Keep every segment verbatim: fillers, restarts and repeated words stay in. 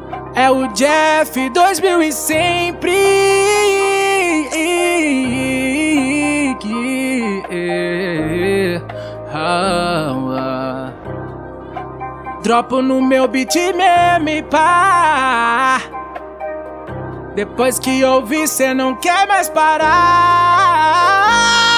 É o Jeff dois mil e sempre. Dropo no meu beat mesmo, pá. Depois que ouvir, cê não quer mais parar.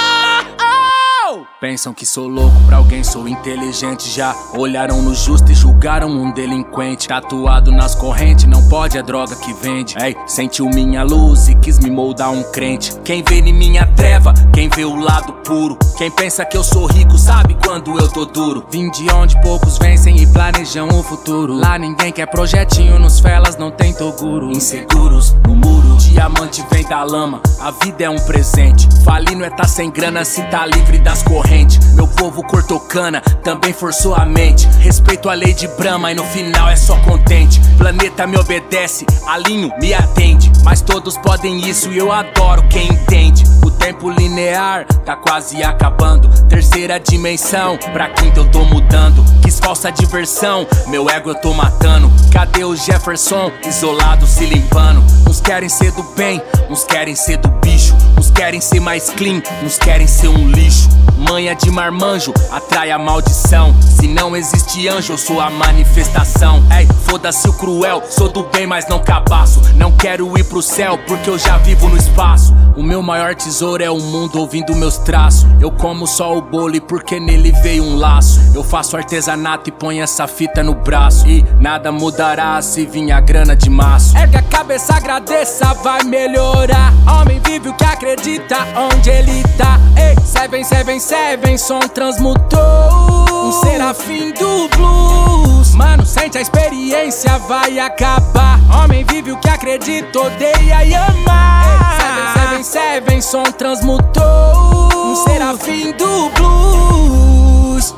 Pensam que sou louco pra alguém, sou inteligente. Já olharam no justo e julgaram um delinquente. Tatuado nas correntes, não pode, é droga que vende. Ei, sentiu minha luz e quis me moldar um crente. Quem vê em minha treva, quem vê o lado puro. Quem pensa que eu sou rico sabe quando eu tô duro. Vim de onde poucos vencem e planejam o futuro. Lá ninguém quer projetinho, nos felas não tem Toguro. Inseguros no muro, diamante vem da lama. A vida é um presente, falir não é tá sem grana se tá livre das correntes. Meu povo cortou cana, também forçou a mente. Respeito a lei de Brahma e no final é só contente. Planeta me obedece, alinho me atende. Mas todos podem isso e eu adoro quem entende. O tempo linear tá quase acabando. Terceira dimensão, pra quinta eu tô mudando. Quis falsa diversão, meu ego eu tô matando. Cadê o Jefferson, isolado se limpando? Uns querem ser do bem, uns querem ser do bicho. Uns querem ser mais clean, uns querem ser um lixo. Manha de marmanjo, atrai a maldição. Se não existe anjo, eu sou a manifestação. Ei, foda-se o cruel, sou do bem, mas não cabaço. Não quero ir pro céu, porque eu já vivo no espaço. O meu maior tesouro é o mundo ouvindo meus traços. Eu como só o bolo e porque nele veio um laço. Eu faço artesanato e ponho essa fita no braço. E nada mudará se vir a grana de maço. Ergue a cabeça, agradeça, vai melhorar. Homem vive o que acredita, onde ele tá. Ei, seven, seven, seven, som transmutou. Um serafim do blues. Mano, sente a experiência, vai acabar. Homem vive o que acredita, odeia e ama. Ei, seven, seven, seven, som transmutou. Um serafim do blues.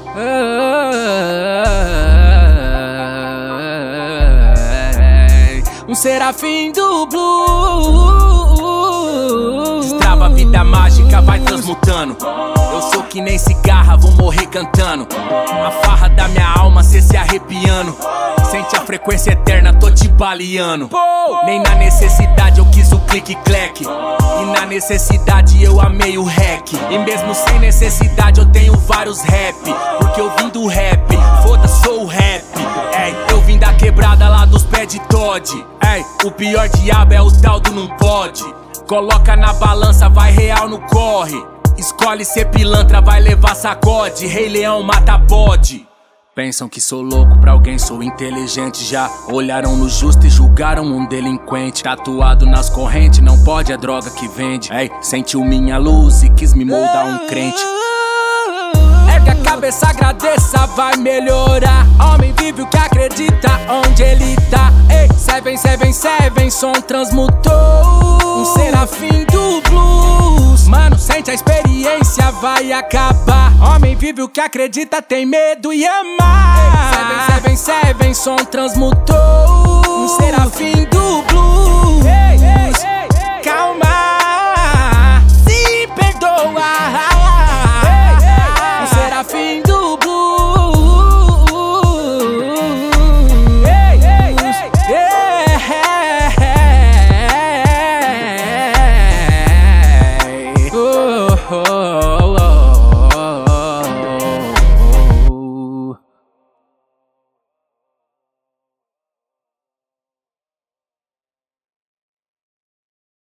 Um serafim do blues. Destrava a vida mágica, vai transmutando. Eu sou que nem cigarra, vou morrer cantando. A farra da minha alma, cê se arrepiando. Sente a frequência eterna, tô te baleando. Nem na necessidade eu quis o clique-clack. E na necessidade eu amei o hack. E mesmo sem necessidade eu tenho vários rap. Porque eu vim do rap, foda-se, sou o rap. Ei, eu vim da quebrada lá dos pés de Todd. Ei, o pior diabo é o tal do não pode. Coloca na balança, vai real no corre. Escolhe ser pilantra, vai levar sacode. Rei Leão mata bode. Pensam que sou louco pra alguém, sou inteligente. Já olharam no justo e julgaram um delinquente. Tatuado nas correntes, não pode, é droga que vende. Ei, sentiu minha luz e quis me moldar um crente. Ergue a cabeça, agradeça, vai melhorar. Homem vive o que acredita, onde ele tá. Ei, seven, seven, seven, som transmutou. Um serafim do blues. Mano, sente a experiência, vai acabar. Homem vive o que acredita, tem medo e ama. Ei, seven, seven, seven, som transmutou. Um serafim do blues. Ei, ei, ei, ei. Calma.